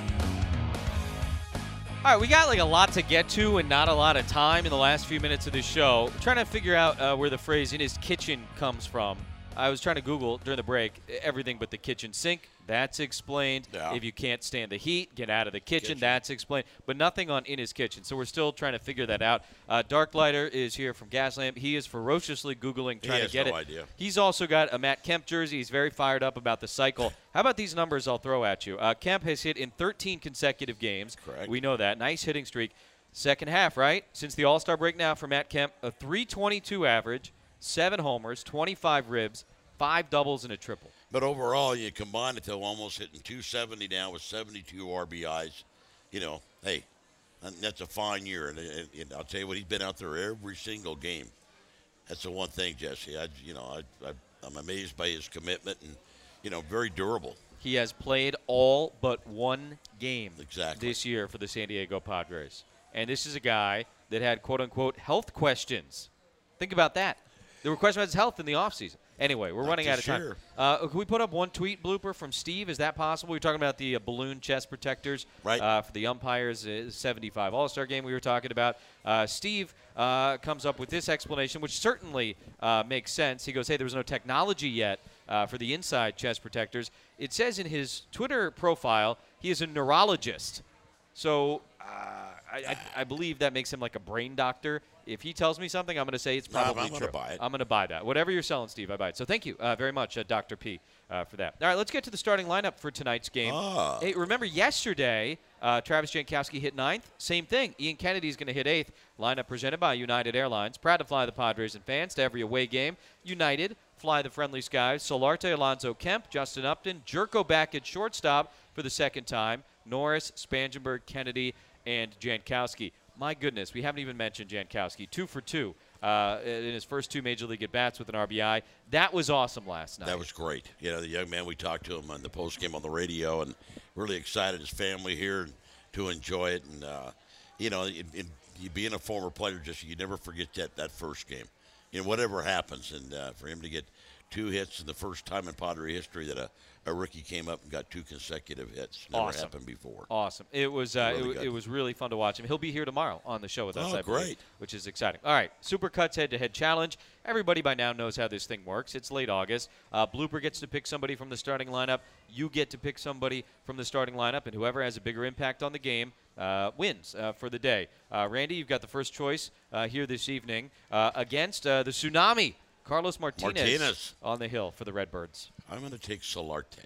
All right, we got like a lot to get to and not a lot of time in the last few minutes of this show. We're trying to figure out uh, where the phrase "in his kitchen" comes from. I was trying to Google during the break everything but the kitchen sink. That's explained. Yeah. If you can't stand the heat, get out of the kitchen. Kitchen. That's explained. But nothing on in his kitchen. So we're still trying to figure that out. Uh, Darklighter is here from Gaslamp. He is ferociously Googling, He trying has to get no it. idea. He's also got a Matt Kemp jersey. He's very fired up about the cycle. How about these numbers I'll throw at you? Uh, Kemp has hit in thirteen consecutive games. Correct. We know that. Nice hitting streak. Second half, right? Since the All-Star break now for Matt Kemp, a three twenty-two average, seven homers, twenty-five ribs, five doubles, and a triple. But overall, you combine it to almost hitting two seventy now with seventy-two R B Is. You know, hey, and that's a fine year. And, and, and I'll tell you what, he's been out there every single game. That's the one thing, Jesse. I, you know, I, I, I'm amazed by his commitment and, you know, very durable. He has played all but one game Exactly. this year for the San Diego Padres. And this is a guy that had, quote-unquote, health questions. Think about that. There were questions about his health in the offseason. Anyway, we're Not running out of this time. year. Uh, can we put up one tweet blooper from Steve? Is that possible? We were talking about the uh, balloon chest protectors Right. uh, for the umpires. Uh, seventy-five All-Star game we were talking about. Uh, Steve uh, comes up with this explanation, which certainly uh, makes sense. He goes, hey, there was no technology yet uh, for the inside chest protectors. It says in his Twitter profile he is a neurologist. So uh, I, I, I believe that makes him like a brain doctor. If he tells me something, I'm going to say it's No, I'm probably gonna true. buy it. I'm going to buy that. Whatever you're selling, Steve, I buy it. So thank you uh, very much, uh, Doctor P, uh, for that. All right, let's get to the starting lineup for tonight's game. Ah. Hey, remember yesterday, uh, Travis Jankowski hit ninth? Same thing. Ian Kennedy's going to hit eighth. Lineup presented by United Airlines. Proud to fly the Padres and fans to every away game. United, fly the friendly skies. Solarte, Alonso, Kemp, Justin Upton. Jerko back at shortstop for the second time. Norris, Spangenberg, Kennedy, and Jankowski. My goodness, we haven't even mentioned Jankowski. Two for two uh, in his first two Major League at-bats with an R B I. That was awesome last night. That was great. You know, the young man, we talked to him on the post game on the radio, and really excited his family here to enjoy it. And uh, you know, in, in, you being a former player, just you never forget that that first game. You know, whatever happens, and uh, for him to get two hits in the first time in Padre history that a, a rookie came up and got two consecutive hits. Never Awesome. happened before. Awesome. It was uh, Really it, good. it was really fun to watch him. He'll be here tomorrow on the show with us, Oh, I believe, great. which is exciting. All right, Supercuts head-to-head challenge. Everybody by now knows how this thing works. It's late August. Uh, Blooper gets to pick somebody from the starting lineup. You get to pick somebody from the starting lineup, and whoever has a bigger impact on the game uh, wins uh, for the day. Uh, Randy, you've got the first choice uh, here this evening uh, against uh, the Tsunami. Carlos Martinez, Martinez. on the hill for the Redbirds. I'm going to take Solarte.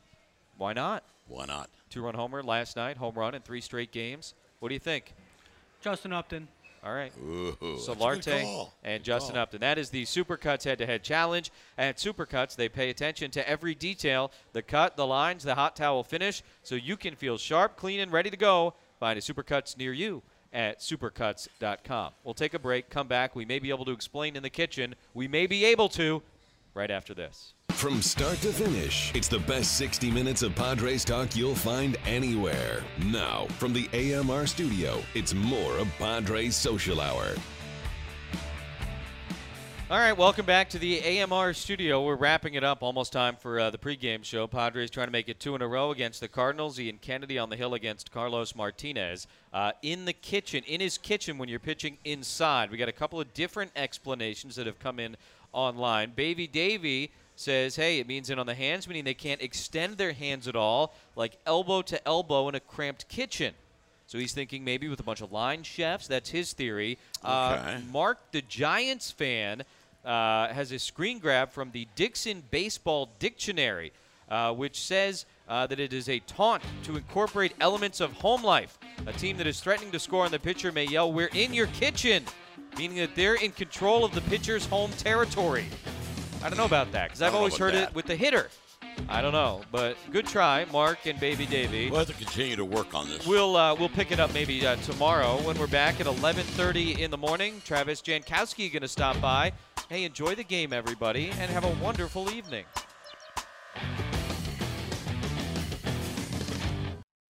Why not? Why not? Two-run homer last night, home run in three straight games. What do you think? Justin Upton. All right. Ooh, that's a good Solarte call. and Good Justin call. Upton. That is the Supercuts head-to-head challenge. At Supercuts, they pay attention to every detail, the cut, the lines, the hot towel finish, so you can feel sharp, clean, and ready to go. Find a Supercuts near you at supercuts dot com. We'll take a break, come back. We may be able to explain in the kitchen. We may be able to right after this. From start to finish, it's the best sixty minutes of Padres talk you'll find anywhere. Now, from the A M R studio, it's more of Padres Social Hour. All right, welcome back to the A M R studio. We're wrapping it up. Almost time for uh, the pregame show. Padres trying to make it two in a row against the Cardinals. Ian Kennedy on the hill against Carlos Martinez. Uh, in the kitchen, in his kitchen when you're pitching inside. We got a couple of different explanations that have come in online. Baby Davey says, hey, it means in on the hands, meaning they can't extend their hands at all, like elbow to elbow in a cramped kitchen. So he's thinking maybe with a bunch of line chefs. That's his theory. Uh, Okay. Mark, the Giants fan, uh, has a screen grab from the Dixon Baseball Dictionary, uh, which says uh, that it is a taunt to incorporate elements of home life. A team that is threatening to score on the pitcher may yell, "We're in your kitchen," meaning that they're in control of the pitcher's home territory. I don't know about that, because I've don't know always about heard that. it with the hitter. I don't know, but good try, Mark and Baby Davey. We'll have to continue to work on this. We'll uh, we'll pick it up maybe uh, tomorrow when we're back at eleven thirty in the morning. Travis Jankowski going to stop by. Hey, enjoy the game, everybody, and have a wonderful evening.